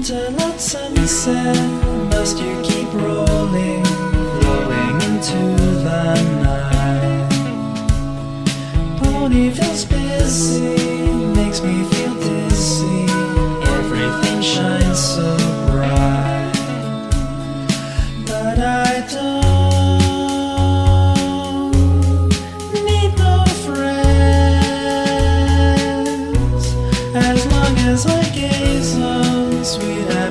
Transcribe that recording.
Interlocked sunset, must you keep rolling, flowing into the night? Ponyville's busy, makes me feel dizzy, everything shines so bright. But I don't need no friends, as long as I gaze on sweet